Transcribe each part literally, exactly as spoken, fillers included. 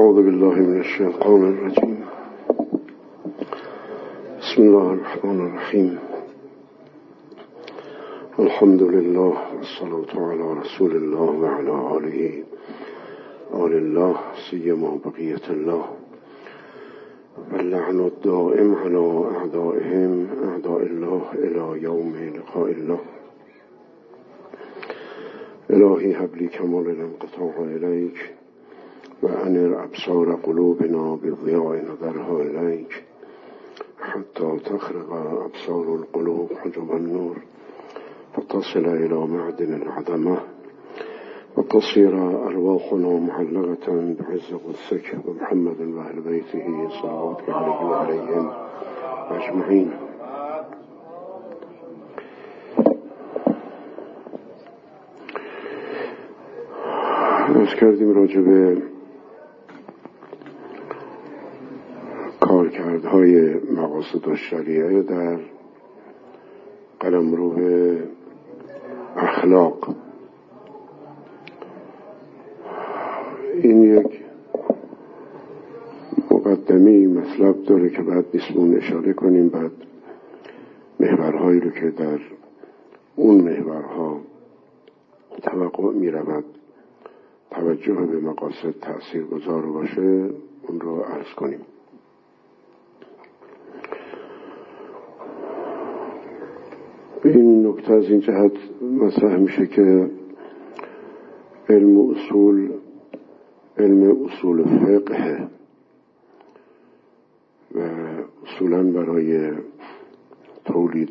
أعوذ بالله من الشيطان الرجيم. بسم الله الرحمن الرحيم. الحمد لله والصلاة على رسول الله وعلى آله آل الله سيما بقية الله واللعن الدائم على أعدائهم أعداء الله إلى يوم لقاء الله. إلهي هب لي كمال الانقطاع إليك وأنر أبصار قلوبنا بضياء نظرها إليك حتى تخرق أبصار القلوب حجب النور فتصل إلى معدن العظمة وتصير أرواحنا معلقة بعز قدسك ومحمد وأهل بيته صلواتك عليه وعليهم أجمعين. از کردیم راجع به کارکردهای مقاصد الشریعه در قلمرو اخلاق. این یک مقدمه مطلب داره که بعد نیستمون اشاره کنیم، بعد محورهایی رو که در اون محورها توقع می رود توجه به مقاصد تأثیر گذار باشه اون رو عرض کنیم. این نکته از این جهت مطرح میشه که علم اصول علم اصول فقه و اصولاً برای تولید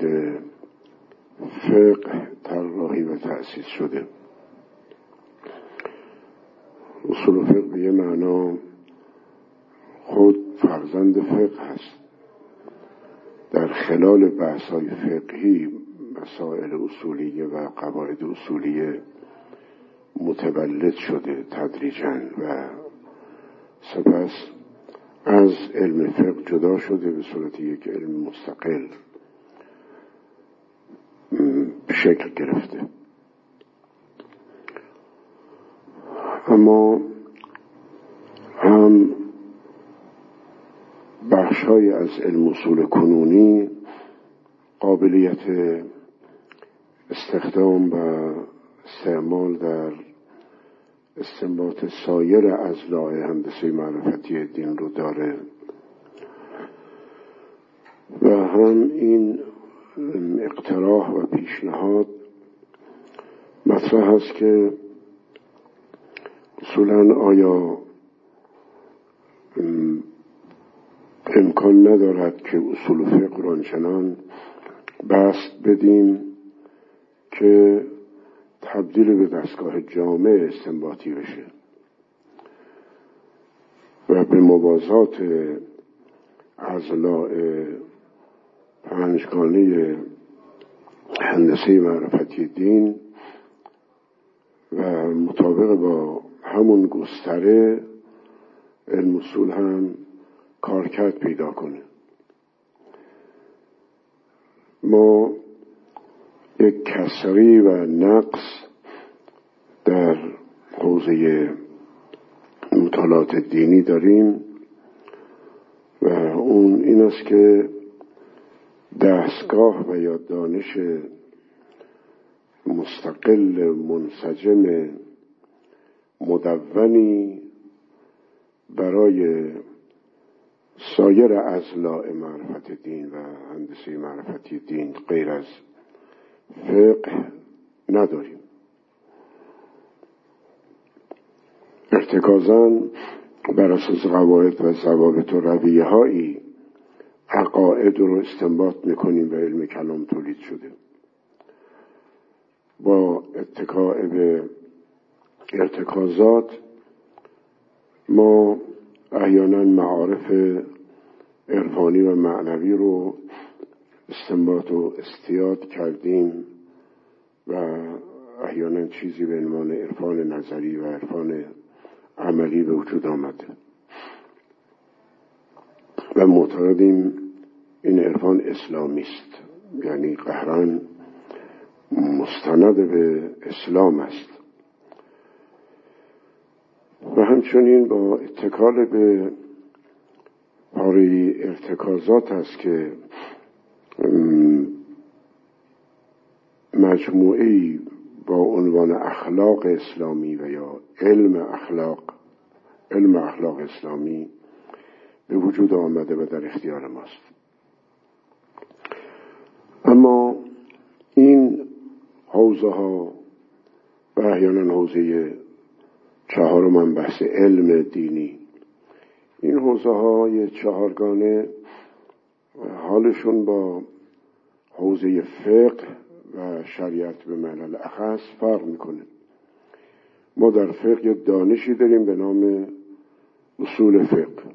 فقه طراحی و تأسیس شده. اصول فقه به یه معنا خود فرزند فقه هست. در خلال بحث‌های فقهی مسائل اصولیه و قواعد اصولیه متولد شده تدریجاً و سپس از علم فقه جدا شده به صورت یک علم مستقل شکل گرفته. اما هم بخش‌های از علم اصول کنونی قابلیت استخدام و استعمال در استنباط سایر اضلاع هندسه معرفتی دین رو داره و هم این اقتراح و پیشنهاد مطرح است که اصولاً آیا امکان ندارد که اصول فقه را آنچنان بسط بدیم که تبدیل به دستگاه جامع استنباطی بشه و به موازات اضلاع پنجگانه هندسه معرفتی دین و مطابق با همون گستره علم اصول هم کارکرد پیدا کنه. ما یک کسری و نقص در حوزه مطالعات دینی داریم و اون این است که دستگاه و یا دانش مستقل منسجم مدونی برای سایر اضلاع معرفت دین و هندسه معرفتی دین غیر از فقه نداریم. ارتکازاً بر اساس قواعد و ضوابط و رویه هایی عقاید رو استنباط میکنیم و علم کلام تولید شده. با اتکاء به ارتکازات ما احیانا معارف عرفانی و معنوی رو استنباط و استیاد کردیم و احیانا چیزی به عنوان عرفان نظری و عرفان عملی به وجود آمده و معتقدیم این عرفان اسلامی است، یعنی قهران مستند به اسلام است. و همچنین با اتکال به پاره ارتکازات است که مجموعه‌ای با عنوان اخلاق اسلامی و یا علم اخلاق علم اخلاق اسلامی به وجود آمده و در اختیار ماست. اما این حوزه ها و احیانا حوزه چهارم بحث علم دینی، این حوزه های چهارگانه حالشون با حوزه فقه و شریعت به معنی اخص فرق میکنه. ما در فقه یک دانشی داریم به نام اصول فقه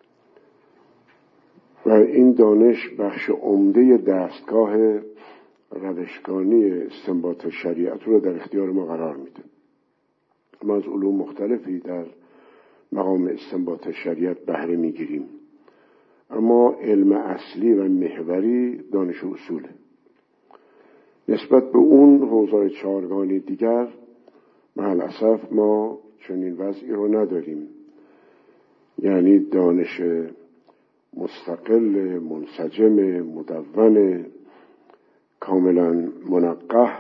و این دانش بخش عمده دستگاه روشگانی استنباط شریعت رو در اختیار ما قرار میده. ما از علوم مختلفی در مقام استنباط شریعت بهره میگیریم، اما علم اصلی و محوری دانش اصوله. نسبت به اون حوزه چهارگانه دیگر معالاسف ما چنین وضعی رو نداریم، یعنی دانش مستقل، منسجم، مدون، کاملا منقح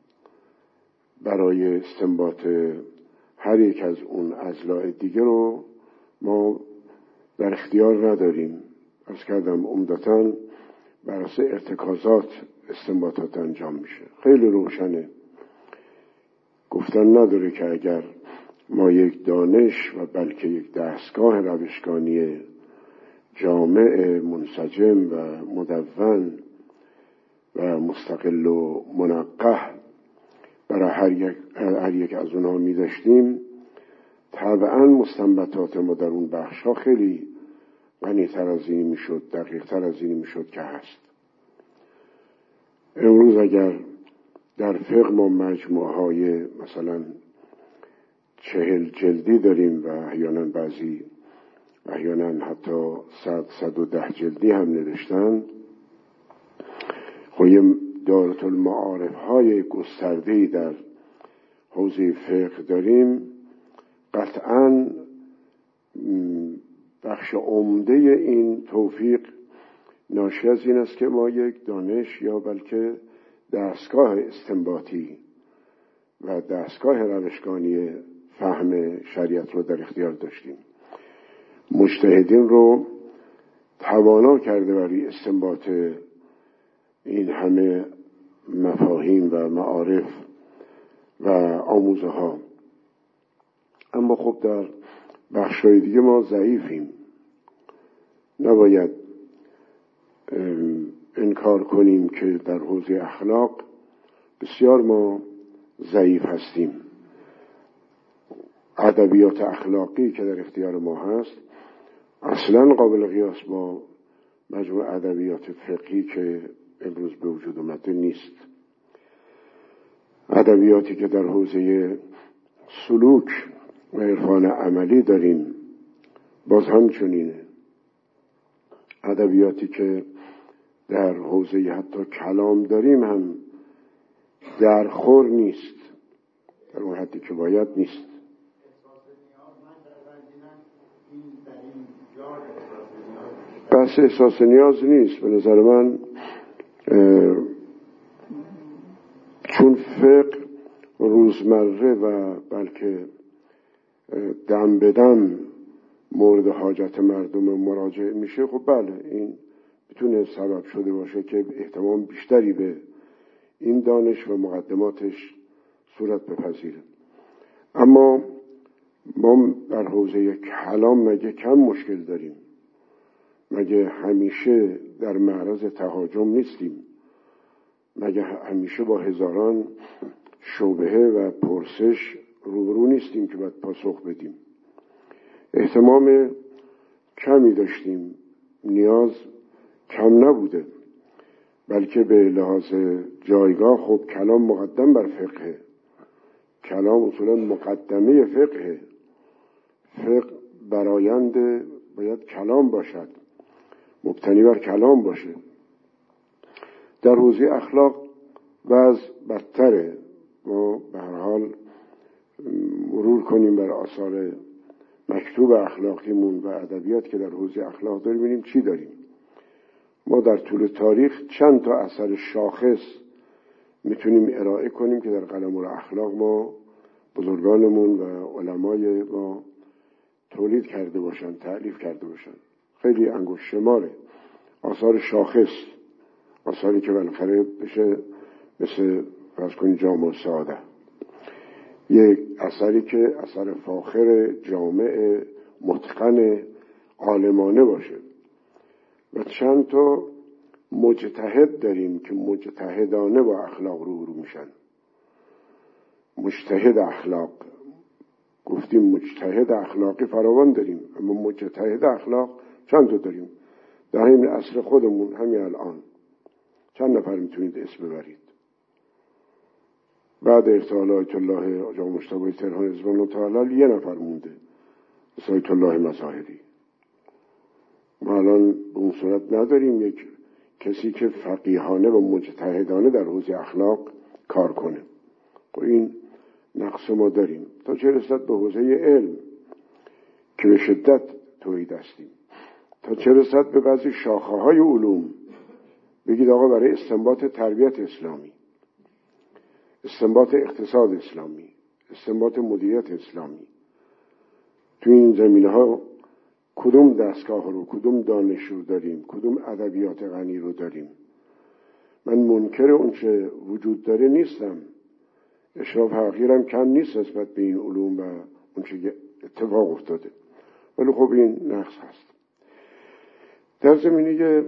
برای استنباط هر یک از اون اضلاع دیگه رو ما در اختیار نداریم. عرض کردم عمدتاً بر اساس ارتکازات استنباطات انجام میشه. خیلی روشنه، گفتن نداره که اگر ما یک دانش و بلکه یک دستگاه روشگانی جامع، منسجم و مدون و مستقل و منقح برای هر یک, هر یک از اونها می داشتیم، طبعا مستنبطات ما در اون بخش ها خیلی غنی‌تر از این می شد، دقیق تر از این می شد که هست. امروز اگر در فقه ما مجموعه های مثلا چهل جلدی داریم و احیانا بعضی احیانا حتی صد صد و ده جلدی هم نوشتن، خب یه دایره المعارف های گسترده‌ای در حوزه فقه داریم. قطعاً بخش عمده این توفیق ناشی از این است که ما یک دانش یا بلکه دستگاه استنباطی و دستگاه روشگانی فهم شریعت رو در اختیار داشتیم. مجتهدین رو توانا کرده برای استنباط این همه مفاهیم و معارف و آموزه ها. اما خب در بخشای دیگه ما ضعیفیم. نباید انکار کنیم که در حوزه اخلاق بسیار ما ضعیف هستیم. ادبیات اخلاقی که در اختیار ما هست اصلا قابل قیاس با مجموع ادبیات فقهی که امروز به وجود اومده نیست. ادبیاتی که در حوزه سلوک و عرفان عملی داریم باز همچنینه. ادبیاتی که در حوزه حتی کلام داریم هم درخور نیست، در اون حدی که باید نیست. بحث احساس نیاز نیست به نظر من، چون فقه روزمره و بلکه دم به دم مورد حاجت مردم مراجعه میشه. خب بله، این میتونه سبب شده باشه که احتمال بیشتری به این دانش و مقدماتش صورت بپذیره. اما ما در حوزه کلام مگه کم مشکل داریم؟ مگه همیشه در معرض تهاجم نیستیم؟ مگه همیشه با هزاران شبهه و پرسش روبرو نیستیم که باید پاسخ بدیم؟ اهتمام کمی داشتیم، نیاز کم نبوده، بلکه به لحاظ جایگاه خب کلام مقدم بر فقه. کلام اصولا مقدمه فقه. فقه برآیند باید کلام باشد، مبتنی بر کلام باشه. در حوزه اخلاق وضع بدتره. ما به هر حال مرور کنیم بر آثار مکتوب اخلاقیمون و ادبیات که در حوزه اخلاق داریم ببینیم چی داریم. ما در طول تاریخ چند تا اثر شاخص میتونیم ارائه کنیم که در قلمرو اخلاق ما بزرگانمون و علمای ما تولید کرده باشن، تألیف کرده باشن. خیلی انگشت شماره آثار شاخص، آثاری که بالاخره بشه مثل فرض کنید جامع السعاده، یک اثری که اثر فاخر جامع متقن عالمانه باشه. و چند تا مجتهد داریم که مجتهدانه با اخلاق رو برو میشن. مجتهد اخلاق گفتیم، مجتهد اخلاقی فراوان داریم، اما مجتهد اخلاق چند تا داریم در همین عصر خودمون. همین الان چند نفر میتونید اسم ببرید؟ بعد ارتحال آیت الله آقا مجتبی ترحان رضوان الله تعالی یه نفر مونده، مثل آیت الله مظاهری. ما الان به اون صورت نداریم یک کسی که فقیهانه و مجتهدانه در حوزه اخلاق کار کنه. و این نقص ما داریم. تا چه رسد به حوزه علم که به شدت توحید هستیم، تا چه رسد به بعضی شاخه های علوم. بگید آقا برای استنباط تربیت اسلامی، استنباط اقتصاد اسلامی، استنباط مدیریت اسلامی، تو این زمینه ها کدوم دستگاه رو، کدوم دانش رو داریم، کدوم ادبیات غنی رو داریم؟ من منکر اون چه وجود داره نیستم، اشراف حقیرم کم نیست نسبت به این علوم و اون چه اتفاق افتاده، ولی خب این نقص هست. در زمینه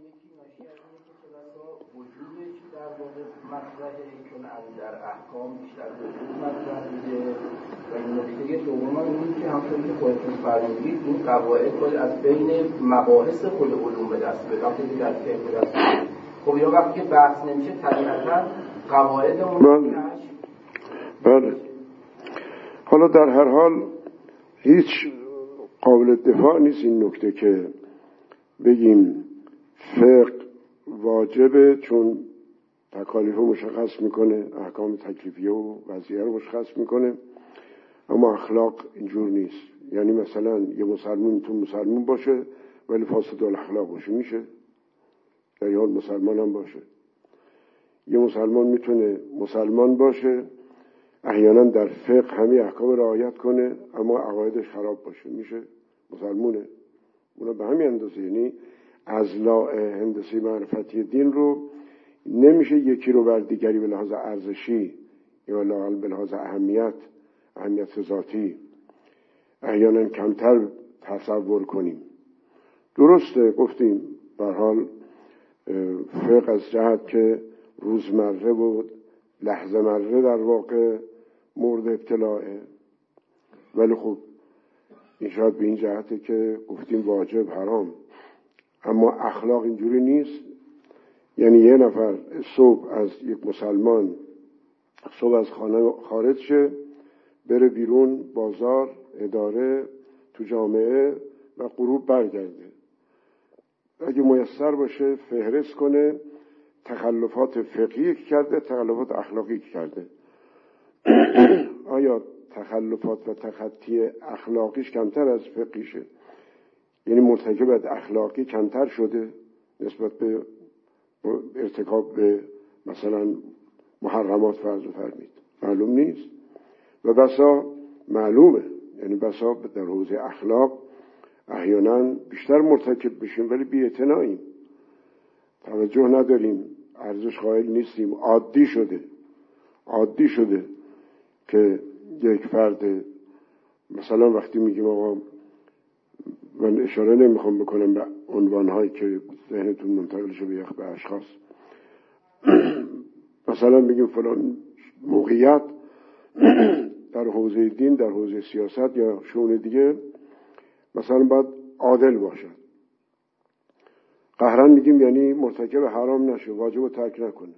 در احکام بیشتر وجود مطرح میده و این نکته دوم این که همونطوری که خودتون فرمودید این قواعد باید از بین مباحث خود علوم به دست بیاد. وقتی در فقه به دست بیاد، خب یا وقتی که بحث نمیشه طبیعتا قواعدمون نشه. بله. حالا در هر حال هیچ قابل دفاع نیست این نکته که بگیم فقه واجبه چون تکالیف رو مشخص میکنه، احکام تکلیفیه و وضعیه رو مشخص میکنه، اما اخلاق اینجور نیست. یعنی مثلا یه مسلمان تو مسلمان باشه ولی فاسد الاخلاق باشه، میشه؟ در یاد مسلمان هم باشه. یه مسلمان میتونه مسلمان باشه احیانا در فقه همه احکام رعایت کنه اما عقایدش خراب باشه، میشه؟ مسلمونه. اونا به همین اندازه، یعنی اضلاع هندسه معرفتی دین رو نمیشه یکی رو بر دیگری به لحاظ ارزشی یا به لحاظ اهمیت اهمیت ذاتی احیانا کمتر تصور کنیم. درسته گفتیم به هر حال فقه از جهت که روزمره و لحظه مره در واقع مورد ابتلاعه، ولی خب این شاید به این جهته که گفتیم واجب حرام. اما اخلاق اینجوری نیست. یعنی یه نفر صبح از یک مسلمان صبح از خانه خارج شه، بره بیرون بازار، اداره، تو جامعه و غروب برگرده. اگه میسر باشه فهرست کنه تخلفات فقهی که کرده، تخلفات اخلاقی که کرده. آیا تخلفات و تخطی اخلاقیش کمتر از فقهیشه؟ یعنی مرتکب اخلاقی کمتر شده نسبت به ارتکاب به مثلا محرمات فرض فرمید؟ معلوم نیست. و بسا معلومه، یعنی بسا در حوزه اخلاق احیانا بیشتر مرتکب بشیم ولی بی‌اعتناییم، توجه نداریم، ارزش قائل نیستیم. عادی شده عادی شده که یک فرد مثلا وقتی میگیم آقا، من اشاره نمیخوام بکنم به عنوانهایی که ذهنتون منتقل شه به به اشخاص، مثلا بگیم فلان موقعیت در حوزه دین، در حوزه سیاست یا شؤون دیگه مثلا باید عادل باشد. قهرن میگیم یعنی مرتکب حرام نشه، واجب رو ترک نکنه.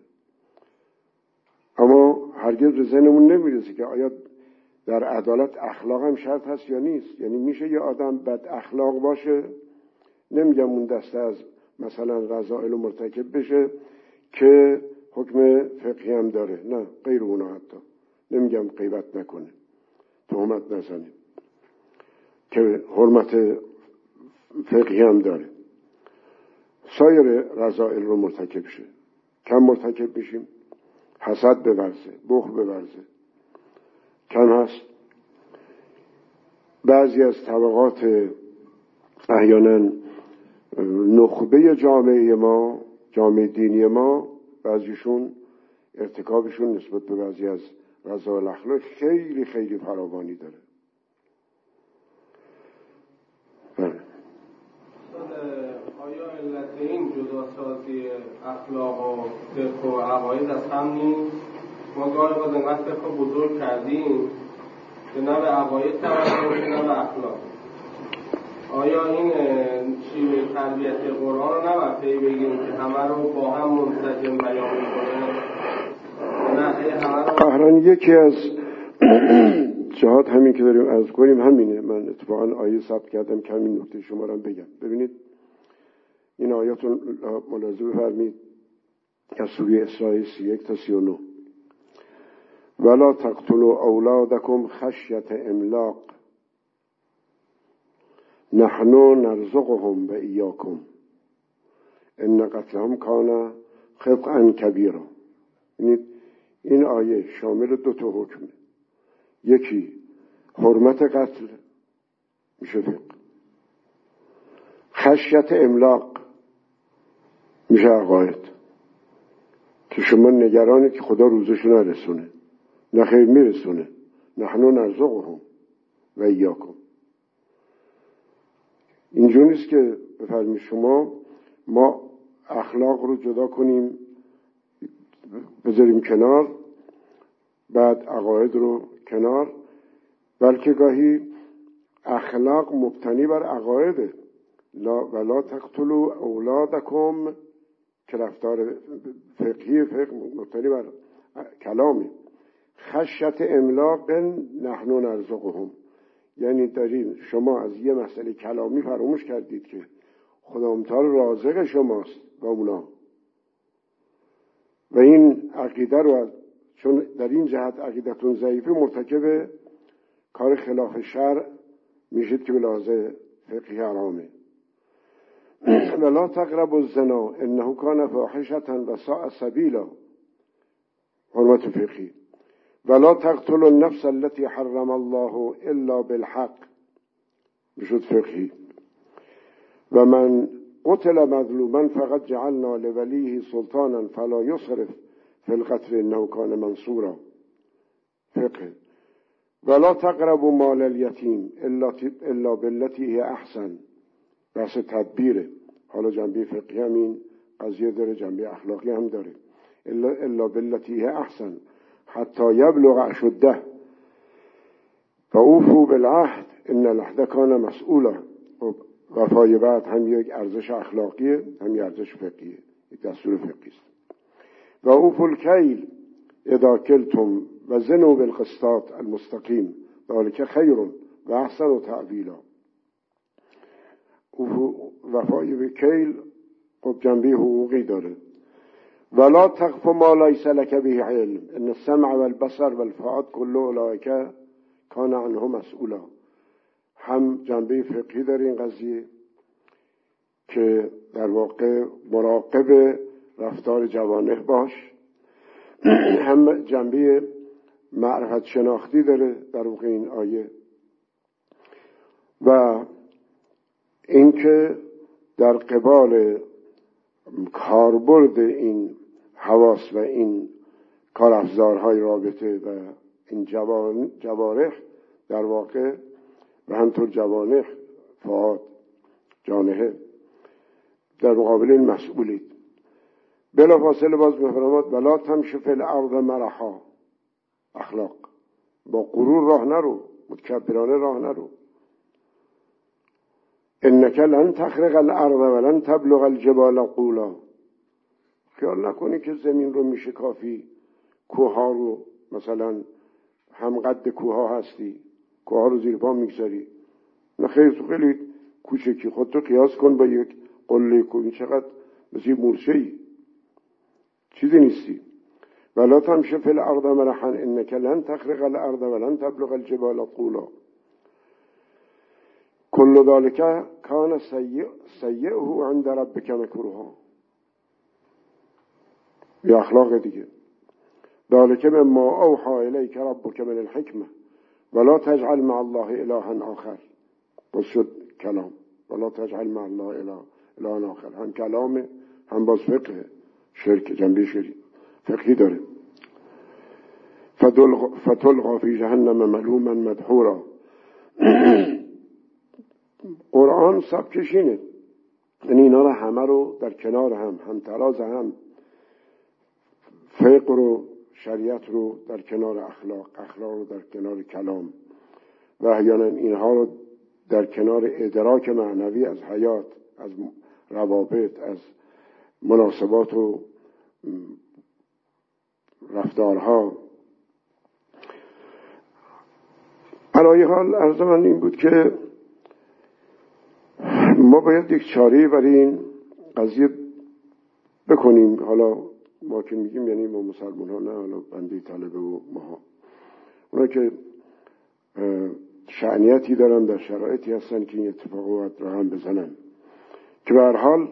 اما هرگز به ذهنمون نمیرسه که آیا در عدالت اخلاق هم شرط هست یا نیست. یعنی میشه یه آدم بد اخلاق باشه، نمیگم اون دسته از مثلا رذائل مرتکب بشه که حکم فقهی هم داره، نه غیر اونا، حتی نمیگم غیبت نکنه، تهمت نزنه، که حرمت فقهی هم داره. سایر رذائل رو مرتکب شه. کم مرتکب میشیم، حسد بورزه، بخل بورزه، کم هست. بعضی از طبقات احیانا نخبه جامعه ما، جامعه دینی ما، بعضیشون ارتکابشون نسبت به بعضی از رذائل اخلاق خیلی خیلی فراوانی داره. آیا علت این جداسازی اخلاق و فقه و عقاید از هم نیست؟ ما گاهی باز انقدر فقه بزرگ کردیم که نه به عقاید توجه نه به اخلاق. آیا این شیوه تربیت قرآن رو نباید پی بگیریم که همه رو با هم منسجم بیان می‌کنه؟ نه همه رو قهران یکی از جهات همین که داریم عرض کنیم همینه. من اتفاقا آیه ثبت کردم که همین نکته شما رو بگم. ببینید این آیات رو ملاحظه بفرمایید از سوره اسراء سی و یک تا سی و نه. ولا تقتلوا اولادکم خشیة املاق نحن نرزقهم و ایاکم ان قتلهم کان خطئا کبیرا. این آیه شامل دو تا حکمه. یکی حرمت قتل میشه فقه، خشیت املاق میشه عقاید، که شما نگرانی که خدا روزشو نرسونه. نه خیر میرسونه. نحن نرزقهم و ایاکم. اینجور نیست که بفرمایید شما ما اخلاق رو جدا کنیم بذاریم کنار بعد عقاید رو کنار، بلکه گاهی اخلاق مبتنی بر عقایده. لا ولا تقتلوا اولادکم که رفتار فقهی فقه مبتنی بر کلامی. خشیت املاق نحن نرزقهم، یعنی دارین شما از یه مسئله کلامی فراموش کردید که خدا متعال رازق شماست و اونا، و این عقیده رو چون در این جهت عقیدتون ضعیفه مرتکب کار خلاف شرع میشید که به لحاظ فقهی حرامه. ولا تقربوا الزنا انه کان فاحشة و ساء سبیلا، حرمت فقهی. ولا تقتلوا النفس التي حرم الله الا بالحق، بشد فقهی. و من قتل مظلوما فقد جعلنا لوليه سلطانا فلا يسرف في القتل انه كان منصورا، فقه. ولا تقربوا مال اليتيم الا بالتي هي احسن، بحث تدبیره. حالا جنبه فقهی هم این قضیه داره، جنبه اخلاقی هم داره. الا, إلا بالتي هي احسن حتی یبلغ اشده فاوفوا بالعهد ان العهد کان مسئولا. وفای بعد هم یک ارزش اخلاقیه هم یک ارزش فقهیه، یک دستور فقهی است. و اوفوا الکیل اذا کلتم و زنوا بالقسطاس المستقیم ذلک خیر و احسن تعویلا. وفای به کیل خب جنبه حقوقی داره. ولا تقف ما لیس لک به علم ان السمع والبصر والفؤاد كل اولئک کان عنه مسئولا. هم جنبه فقهی داره این قضیه که در واقع مراقب رفتار جوانح باش، هم جنبه معرفت شناختی داره در واقع این آیه، و اینکه در قبال کاربرد این حواس و این کارافزارهای رابطه و این جوارح در واقع و همطور جوانح فؤاد جانحه در مقابل این مسئولید. بلا فاصله باز بفرماد ولا تمشی فی الارض مرحا، اخلاق. با غرور راه نرو، متکبرانه راه نرو. انک لن تخرق الارض ولن تبلغ الجبال طولا. خیال نکنی که زمین رو میشه کافی، کوه ها رو مثلا هم قد کوه ها هستی، کوه ها رو زیر پا میگذاری. نه خیلی تو خیلی کوچکی، خودتو قیاس کن با یک قله کوه، چقدر مثل مورچه ای، چیزی نیستی. ولا تمشی فی الارض مرحا انک لن تخرق الارض ولن تبلغ الجبال طولا. کل ذالک کان سیئه عند ربک مکروها. یا اخلاق دیگه، ذالک مما اوحی الیک ربک من الحکمه ولا تجعل مع الله الها آخر. باز شد کلام ولا تجعل مع الله اله اله آخر، هم کلام هم باز فقه، شرک جنبه شرک فقهی داره. فتلقى فی جهنم ملوما مدحورا. قرآن سبکشینه، یعنی اینا رو همه رو در کنار هم، هم تراز هم، فقه رو، شریعت رو در کنار اخلاق، اخلاق رو در کنار کلام، و احیانا اینها رو در کنار ادراک معنوی از حیات، از روابط، از مناسبات و رفتارها. علایه حال عرض من این بود که ما باید یک چاره برای این قضیه بکنیم. حالا ما که میگیم یعنی ما مسلمان ها، نه حالا بنده طلبه و ما، اونا که شأنیتی دارن در شرایطی هستن که این اتفاقات را هم بزنن، که به هر حال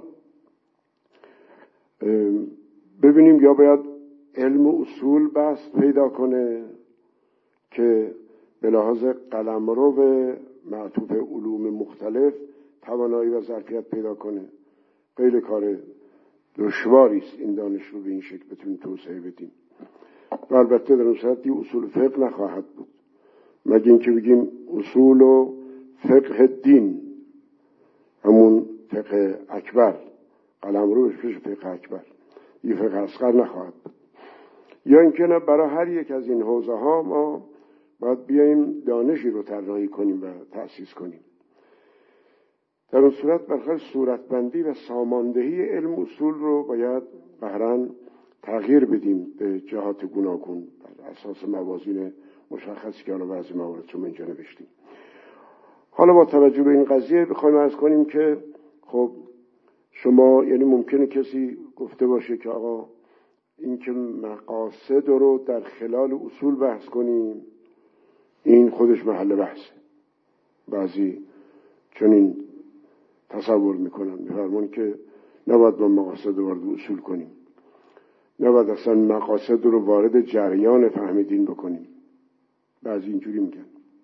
ببینیم یا باید علم و اصول بست پیدا کنه که به لحاظ قلمرو به معطوف علوم مختلف توانایی و ظرفیت پیدا کنه. خیلی کار دشواری است این دانش رو به این شکل بتونیم توسعه بدیم، و البته در اون صورت دی اصول فقه نخواهد بود، مگه اینکه بگیم اصول و فقه دین، همون فقه اکبر، قلمرو بشه فقه اکبر، این فقه اصغر نخواهد بود. یا اینکه نه، برای هر یک از این حوزه ها ما باید بیاییم دانشی رو طراحی کنیم و تأسیس کنیم. در اون صورت برخلاف صورتبندی و ساماندهی علم اصول رو باید قهرن تغییر بدیم به جهات گوناگون بر اساس موازین مشخصی که حالا بعضی موارد چون اینجا نوشتیم. حالا با توجه به این قضیه بخوایم عرض کنیم که خب شما، یعنی ممکنه کسی گفته باشه که آقا این که مقاصد رو در خلال اصول بحث کنیم این خودش محل بحثه. بعضی چنین تصور میکنن، میفرمون که نباید ما مقاصد رو وارد اصول کنیم، نباید اصلا مقاصد رو وارد جریان فهم دین بکنیم. بعضی اینجوری میگن.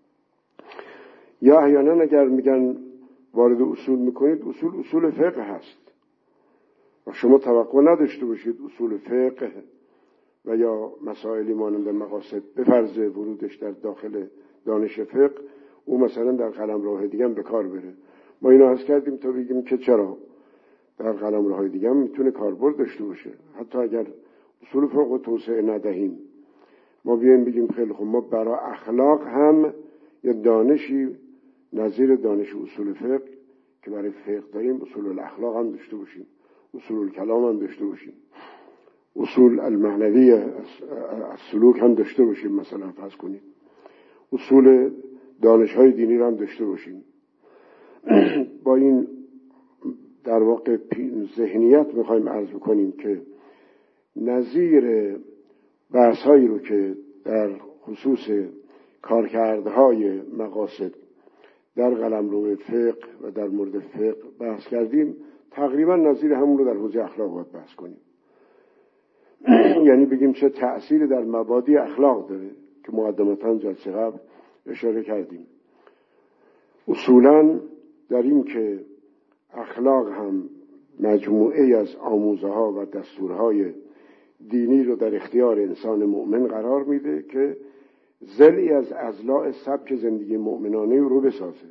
یا احیانا اگر میگن وارد اصول میکنید، اصول اصول فقه هست و شما توقع نداشته باشید اصول فقه و یا مسائلی مانند مقاصد به فرض ورودش در داخل دانش فقه او مثلا در قلمرو دیگه هم به کار بره. ما اینو عرض کردیم تا بگیم که چرا در قلمروهای دیگه هم میتونه کاربرد داشته باشه. حتی اگر اصول فقه توسعه ندهیم، ما بیایم بگیم خیلی خب ما برای اخلاق هم یه دانشی نظیر دانش اصول فقه که برای فقه داریم، اصول الاخلاق هم داشته باشیم، اصول الکلام هم داشته باشیم، اصول المعنوی از سلوک هم داشته باشیم، مثلا فرض کنید اصول دانش‌های دینی هم داشته باشیم. با این در واقع ذهنیت میخوایم عرض بکنیم که نظیر بحث‌هایی رو که در خصوص کارکردهای مقاصد در قلمرو فقه و در مورد فقه بحث کردیم، تقریبا نظیر همون رو در حوزه اخلاق باید بحث کنیم. یعنی بگیم چه تأثیری در مبادی اخلاق داره که مقدمتاً جلسه قبل اشاره کردیم. اصولاً در این که اخلاق هم مجموعه از آموزه ها و دستورهای دینی رو در اختیار انسان مؤمن قرار میده که ضلعی از اضلاع سبک زندگی مؤمنانه رو بسازه.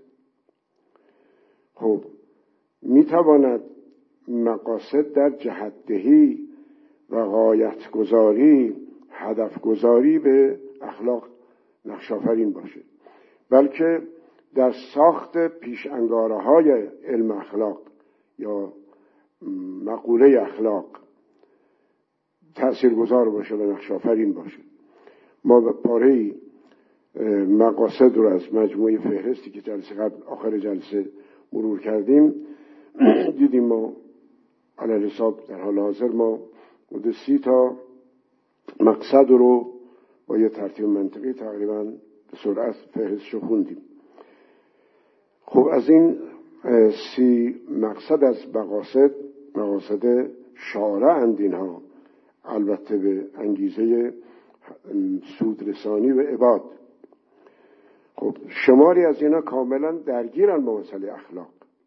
خب میتواند مقاصد در جهت‌دهی و غایت گذاری، هدف گذاری به اخلاق نقش‌آفرین باشه، بلکه در ساخت پیش انگاره های علم اخلاق یا مقوله اخلاق تأثیرگذار باشه و نقش‌آفرین باشه. ما به پاره مقاصد رو از مجموعه فهرستی که جلسه قبل آخر جلسه مرور کردیم دیدیم ما علی حساب در حال حاضر ما حدود سی تا مقصد رو با یه ترتیب منطقی تقریبا به سرعت فهرستشو خوندیم. خب از این سی مقصد از مقاصد مقاصد شارع اند اینها، البته به انگیزه سودرسانی و عباد. خب شماری از اینا کاملا درگیرن با مسئله اخلاق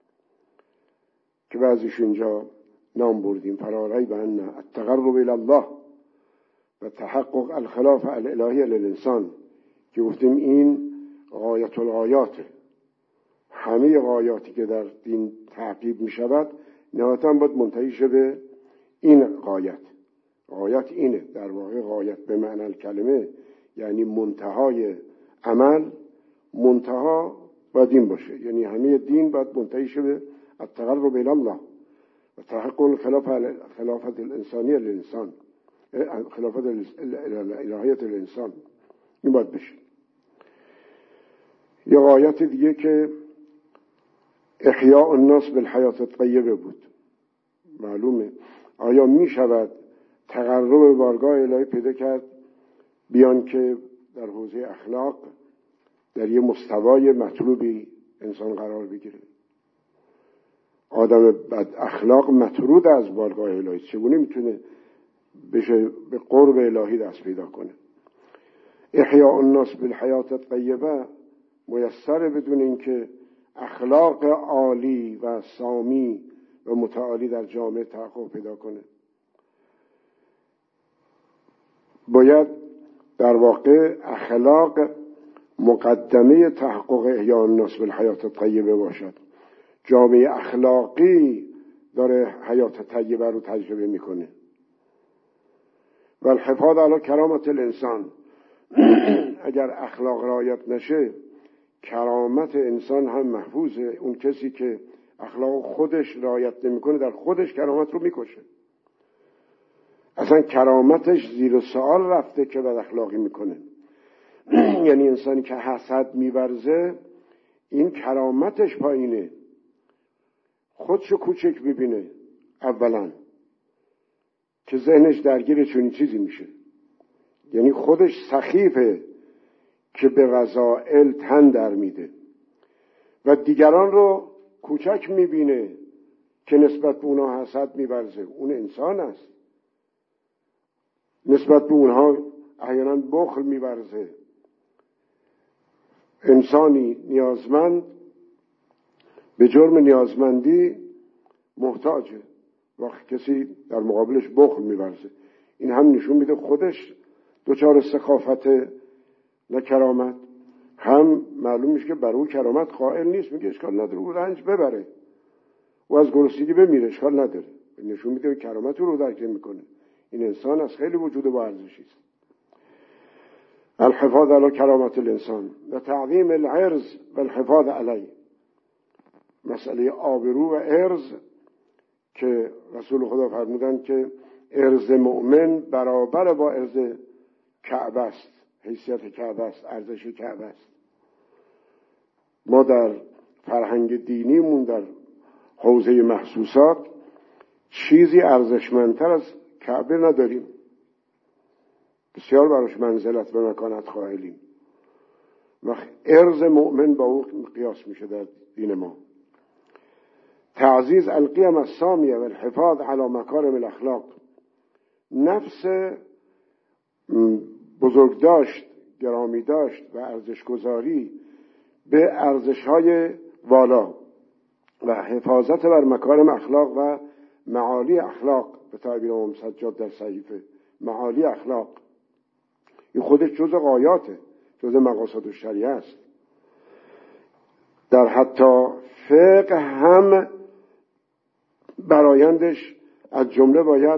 که بعضیش اینجا نام بردیم: فلا ریب ان التقرب الی الله و تحقق الخلافه الالهیه للانسان، که گفتیم این غایت الغایاته. همه غایاتی که در دین تعقیب می شود نهایتاً باید منتهی شه به این غایت. غایت اینه، در واقع غایت به معنی کلمه یعنی منتهای عمل، منتها باید این باشه، یعنی همه دین باید منتهی شه به التقرب الی الله و تحقق الخلافه خلافت الانسانیه للانسان، خلافت الالهیه للانسان. این باید بشه. یه غایت دیگه که احیاء الناس بالحیات الطیبه بود. معلومه آیا می شود تقرب به بارگاه الهی پیدا کرد بیان که در حوزه اخلاق در یه مستوای مطلوبی انسان قرار بگیره؟ آدم بد اخلاق مطرود از بارگاه الهی، چگونه میتونه بشه به قرب الهی دست پیدا کنه؟ احیاء الناس بالحیات الطیبه میسر بدون اینکه اخلاق عالی و سامی و متعالی در جامعه تحقق پیدا کنه. باید در واقع اخلاق مقدمه تحقق احیاء الناس بالحیات الطیبه باشد. جامعه اخلاقی داره حیات طیبه رو تجربه میکنه. و الحفاظ علی کرامت الانسان، اگر اخلاق رعایت نشه کرامت انسان هم محفوظه. اون کسی که اخلاق خودش رعایت نمیکنه در خودش کرامت رو میکشه. اصلا کرامتش زیر سوال رفته که بد اخلاقی میکنه. یعنی انسانی که حسد میورزه این کرامتش پایینه، خودشو کوچک ببینه اولا که ذهنش درگیر چنین چیزی میشه. یعنی خودش سخیفه که به رذائل تن در میده و دیگران رو کوچک میبینه که نسبت به اونها حسد میورزه. اون انسان است. نسبت به اونها احیانا بخل میورزه. انسانی نیازمند به جرم نیازمندی محتاجه، وقت کسی در مقابلش بخل میورزه. این هم نشون میده خودش دچار سخافت نه کرامت، هم معلوم میشه که برای او کرامت قائل نیست. میگه اشکال نداره او رنج ببره و از گرسنگی بمیره، اشکال نداره. نشون میده کرامت رو درک نمیکنه. این انسان از خیلی وجود با ارزشی است. الحفاظ علی کرامت الانسان و تعظیم العرض و الحفاظ علیه. مسئله آبرو و عرض که رسول خدا فرمودند که عرض مؤمن برابر با عرض کعبه است، حیثیت کعبه است، ارزش کعبه است. ما در فرهنگ دینیمون در حوزه محسوسات چیزی ارزشمندتر از کعبه نداریم. بسیار براش منزلت و مکانت قائلیم. وقت عرض مؤمن با او قیاس میشه در دین ما. تعزیز القیم السامیه و الحفاظ علی مکارم الاخلاق. نفس بزرگ داشت، گرامی داشت و ارزش گذاری به ارزش های والا و حفاظت بر مکارم اخلاق و معالی اخلاق، به تعبیر امام سجاد در صحیفه، معالی اخلاق این خودش جزء غایاته، جزء مقاصد الشریعه است. در حتی فقه هم برایندش از جمله باید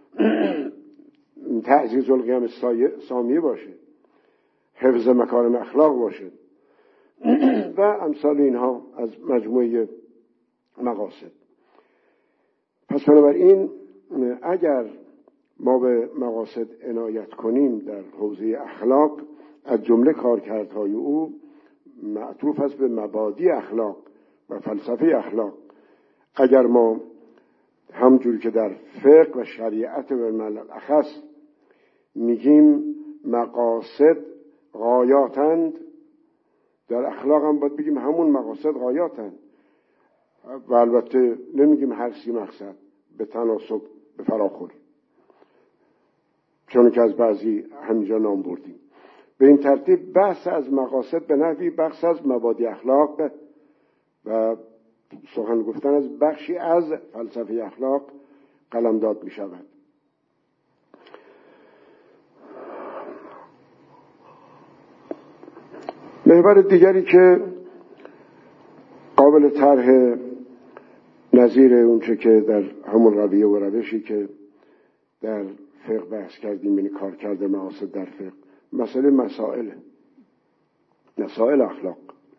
تعزیز القیم سامیه باشه، حفظ مکارم اخلاق باشه و امثال اینها از مجموعه مقاصد. پس بنابراین اگر ما به مقاصد عنایت کنیم در حوزه اخلاق، از جمله کارکردهای او معطوف است به مبادی اخلاق و فلسفه اخلاق. اگر ما همجور که در فقه و شریعت و الاخص میگیم مقاصد غایاتند، در اخلاق هم باید بگیم همون مقاصد غایاتن و البته نمیگیم هر سی مقصد به تناسب به فراخور، چون که از بعضی همینجا نام بردیم. به این ترتیب بحث از مقاصد به نحوی بحث از مبادی اخلاق و سخن گفتن از بخشی از فلسفه اخلاق قلمداد می شود. محور دیگری که قابل طرح نظیر اونچه که در همون رویه و روشی که در فقه بحث کردیم، یعنی کار کرده مقاصد در فقه، مسئله مسائل مسائل اخلاق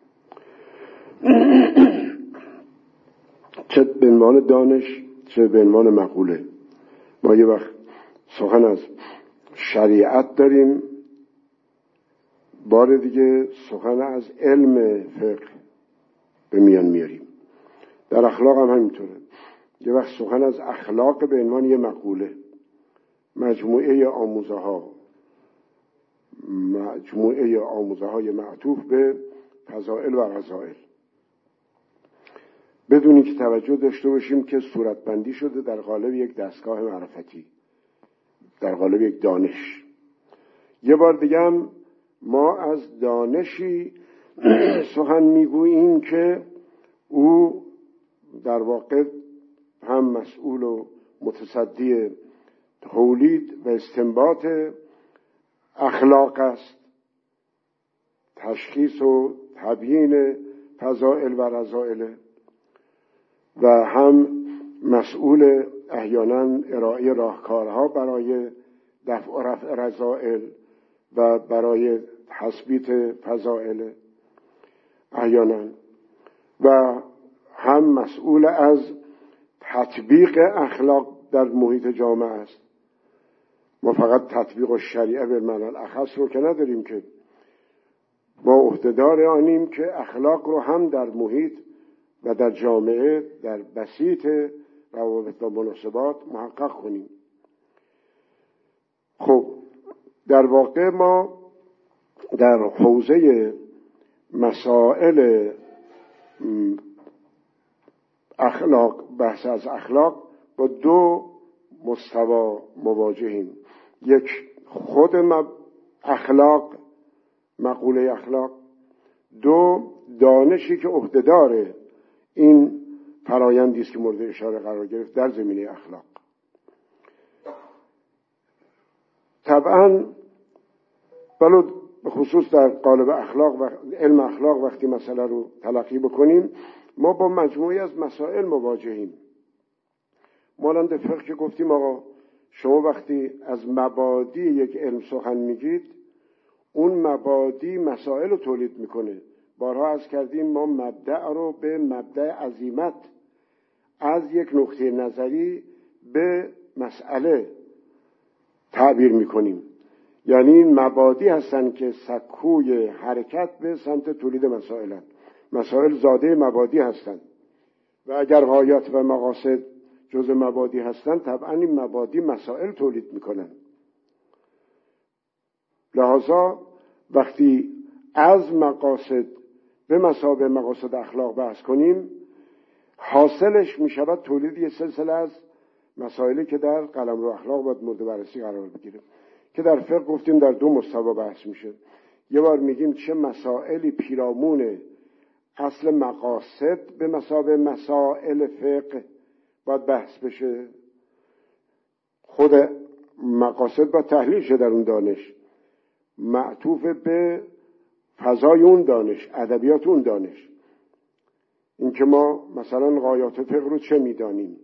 چه به عنوان دانش چه به عنوان مقوله. ما یه وقت سخن از شریعت داریم، بار دیگه سخن از علم فقه به میان میاریم. در اخلاق هم همینطوره، یه وقت سخن از اخلاق به عنوان یه مقوله، مجموعه آموزه ها مجموعه آموزه های معطوف به فضائل و رذائل، بدونی که توجه داشته باشیم که صورتبندی شده در قالب یک دستگاه معرفتی، در قالب یک دانش. یه بار دیگه هم ما از دانشی سخن میگوییم که او در واقع هم مسئول و متصدی تولید و استنباط اخلاق است، تشخیص و تبیین فضائل و رذائل، و هم مسئول احیانا ارائه راهکارها برای دفع و رفع رذائل و برای تثبیت فضائل احیانا، و هم مسئول از تطبیق اخلاق در محیط جامعه است. ما فقط تطبیق و شریعه به معنی الاخص رو که نداریم، که ما عهدهدار آنیم که اخلاق رو هم در محیط و در جامعه در بسیط روابط و مناسبات محقق کنیم. خب در واقع ما در حوزه مسائل اخلاق، بحث از اخلاق، با دو مستوا مواجهیم. یک خود اخلاق، مقوله اخلاق. دو دانشی که عهدهدار این فرایندی است که مورد اشاره قرار گرفت در زمینه اخلاق. طبعا ولو به خصوص در قالب اخلاق و علم اخلاق وقتی مسئله رو تلقی بکنیم، ما با مجموعی از مسائل مواجهیم. مانند فقه که گفتیم آقا شما وقتی از مبادی یک علم سخن میگید، اون مبادی مسائل رو تولید میکنه. بارها عرض کردیم ما مبدأ رو به مبدأ عزیمت از یک نقطه نظری به مسئله تعبیر میکنیم. یعنی این مبادی هستن که سکوی حرکت به سمت تولید مسائل هستن. مسائل زاده مبادی هستن و اگر غایات و مقاصد جز مبادی هستن، طبعا این مبادی مسائل تولید میکنن. لذا وقتی از مقاصد به مثابه مقاصد اخلاق بحث کنیم، حاصلش میشود تولید یه سلسله از مسائلی که در قلمرو اخلاق باید مورد بررسی قرار بگیره، که در فقه گفتیم در دو مستوا بحث میشه. یه بار میگیم چه مسائلی پیرامون اصل مقاصد به مثابه مسائل فقه باید بحث بشه. خود مقاصد باید تحلیل شه در اون دانش، معطوف به فضای اون دانش، ادبیات اون دانش. این که ما مثلا غایات فقه رو چه میدانیم،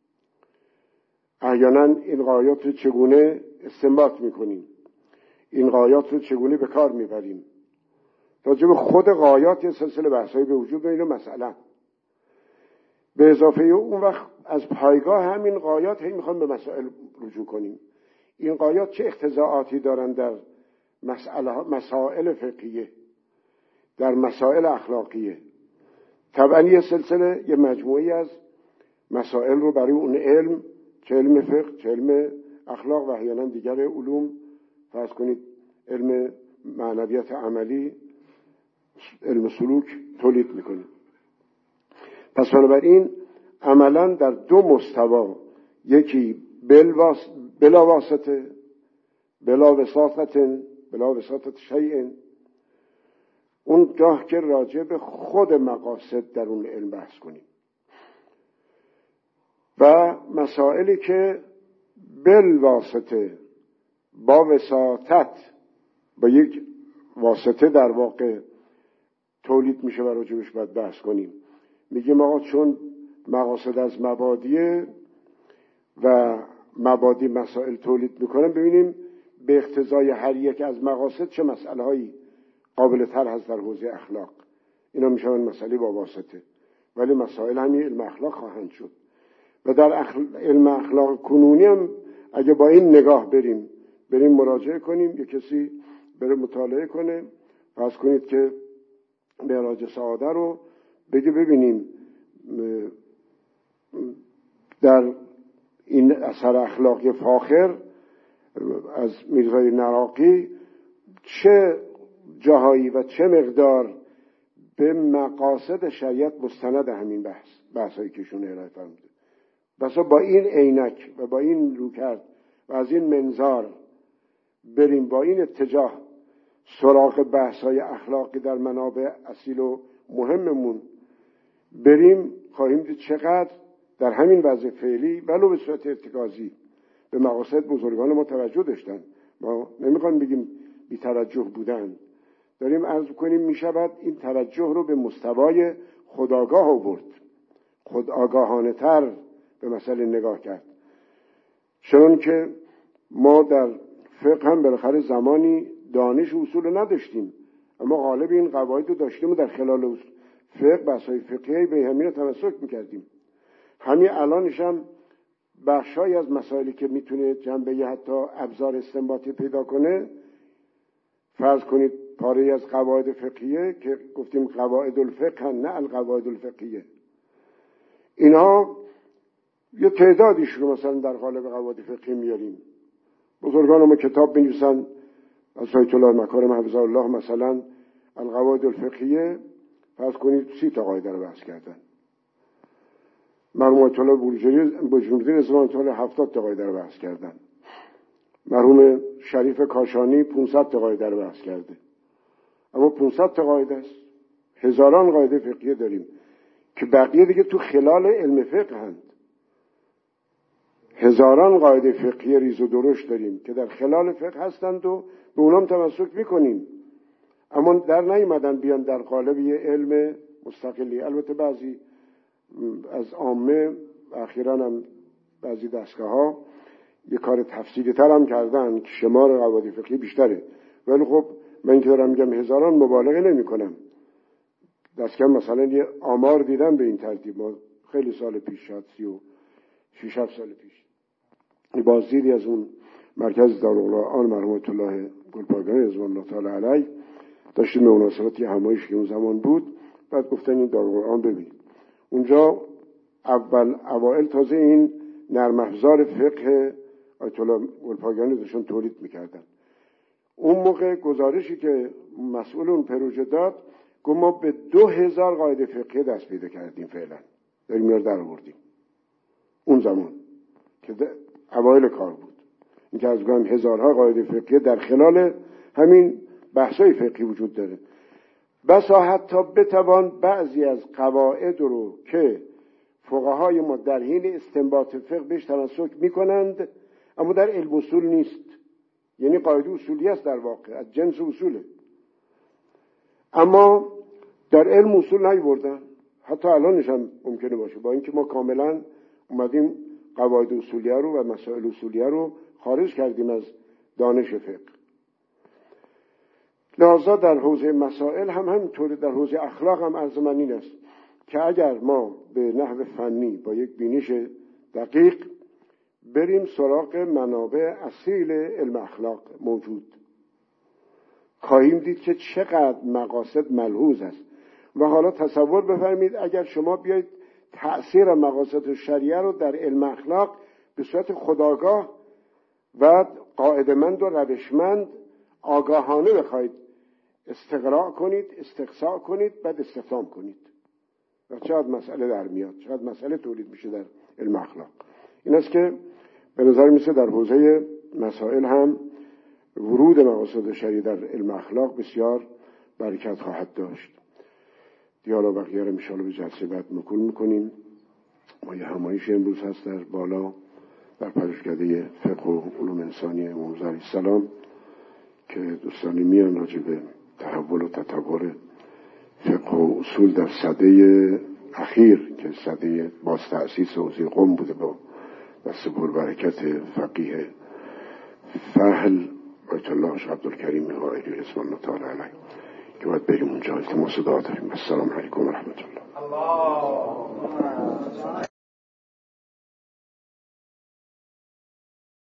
احیانا این غایات رو چگونه استنباط میکنیم، این غایات رو چگونه به کار میبریم. راجع به خود غایات یه سلسله بحثایی به وجود میاد. مثلا به اضافه اون وقت از پایگاه همین غایات هی میخوام به مسائل رجوع کنیم. این غایات چه اقتضاعاتی دارن در مسائل فقهیه، در مسائل اخلاقیه. طبعا یه سلسله یه مجموعی از مسائل رو برای اون علم، چه علم فقه چه علم اخلاق و احیانا دیگر علوم، فرض کنید علم معنویات عملی، علم سلوک تولید میکنیم. پس بنابراین عملا در دو مستوا، یکی بلا واسطه بلا وساطت بلا وساطت شیء، اون جاه که راجع به خود مقاصد در اون علم بحث کنیم، و مسائلی که بل واسطه با وساطت با یک واسطه در واقع تولید میشه و راجبش باید بحث کنیم. میگیم آقا چون مقاصد از مبادیه و مبادی مسائل تولید میکنن، ببینیم به اقتضای هر یک از مقاصد چه مسئله هایی قابل تر هست در حوزه اخلاق. اینا میشون مسئله با واسطه، ولی مسائل همین علم اخلاق خواهند شد. و در اخل... علم اخلاق کنونی هم اگه با این نگاه بریم بریم مراجعه کنیم، یک کسی بره مطالعه کنه، فرض کنید که معراج سعاده رو بگه ببینیم در این اثر اخلاقی فاخر از میرزای نراقی چه جاهایی و چه مقدار به مقاصد شریعت مستند همین بحث بحثایی که شون ارائه فرموده. بس با این عینک و با این روکرد و از این منظار بریم با این اتجاه سراغ بحث‌های اخلاقی در منابع اصیل و مهممون بریم، خواهیم دید چقدر در همین وضع فعلی ولو به صورت ارتکازی به مقاصد بزرگان ما توجه داشتن. ما نمیخوایم بگیم بی توجه بودن، داریم عرض کنیم میشود این توجه رو به مستوای خودآگاه آورد، خودآگاهانه تر به مسئله نگاه کرد. چون که ما در فقه هم بالاخره زمانی دانش اصول نداشتیم، اما غالب این قواعد رو داشتیم و در خلال فقه بحث‌های فقهی به همین تمسک میکردیم. همین الانش هم بخشای از مسائلی که میتونه جنبه حتی ابزار استنباطی پیدا کنه، فرض کنید پاره از قواعد فقهیه که گفتیم قواعد الفقه نه القواعد الفقهیه، اینا یه تعدادیش رو مثلا در قالب قواعد فقهی میاریم. بزرگان ما کتاب بنویسن از آیت الله مکارم حفظه الله مثلا القواعد الفقهیه، فرض کنید سی تا قاعده رو بحث کردن. مرحوم آیت الله بجنوردی رضوان الله هفتاد تا قاعده رو بحث کردن. مرحوم شریف کاشانی پانصد تا قاعده رو بحث کرده. اما پانصد تا قاعده است، هزاران قاعده فقهی داریم که بقیه دیگه تو خلال علم فقه هست. هزاران قاعده فقهی ریز و درشت داریم که در خلال فقه هستند و به اونام تمسک میکنیم، اما در نیومدن بیان در قالب یه علم مستقلی. البته بعضی از عامه اخیراً هم بعضی دستگاه ها یه کار تفصیلی تر هم کردن که شمار قواعد فقهی بیشتره، ولی خب من که دارم میگم هزاران مبالغه نمی کنم. دست کم مثلا یه آمار دیدم به این ترتیب، ما خیلی سال پیش شد سی و شیش هفت سال پیش بازدیدی از اون مرکز دارالقرآن مرحوم آیت الله گلپایگانی رضوان الله تعالی علیه داشتیم به مناسبتی همایش که اون زمان بود، بعد گفتن این دارالقرآن ببینید. اونجا اول اوائل تازه این نرم افزار فقه آیت الله گلپایگانی داشتن تولید میکردن. اون موقع گزارشی که مسئول اون پروژه داد گفت ما به دو هزار قاعده فقهی دست پیدا کردیم، فعلا داریم میار در آوردیم. اون زمان که اوایل کار بود، این که از گفتم هزارها قاعده فقهی در خلال همین بحثای فقهی وجود داره. بسا حتی بتوان بعضی از قواعد رو که فقهای ما در حین استنباط فقه بهش تمسک میکنند اما در علم اصول نیست، یعنی قاعده اصولی است در واقع از جنس اصوله، اما در علم اصول نیوردن. حتی الانش هم ممکنه باشه، با اینکه ما کاملا اومدیم قواعد اصولیه رو و مسائل اصولیه رو خارج کردیم از دانش فقه. لذا در حوزه مسائل هم همینطوره، در حوزه اخلاق هم عرض من این است که اگر ما به نحو فنی با یک بینش دقیق بریم سراغ منابع اصیل علم اخلاق موجود، خواهیم دید که چقدر مقاصد ملحوظ است. و حالا تصور بفرمید اگر شما بیایید تأثیر مقاصد شریعه رو در علم اخلاق به صورت خودآگاه و قاعده‌مند و روشمند آگاهانه بخواید استقراء کنید، استقصاء کنید، بعد استفهام کنید. و چقدر مسئله در میاد، چقدر مسئله تولید میشه در علم اخلاق. این است که به نظر میسه در حوزه مسائل هم ورود مقاصد شرعی در علم اخلاق بسیار برکت خواهد داشت. دیالا بقیه رو انشاءالله به جلسه بعد مکول میکنیم. ما یه همایش امروز هست در بالا در پژوهشکده فقه و علوم انسانی امام رضا علیه السلام که دوستانی میان راجع به تحول و تطور فقه و اصول در سده اخیر که سده باز تأسیس حوزه قم بوده با دست پربرکت فقیه فهل آیت الله شیخ عبدالکریم قائلی رضوان الله تعالی علیه که باید بریم اونجا التماس دعا داریم. السلام علیکم و رحمت الله.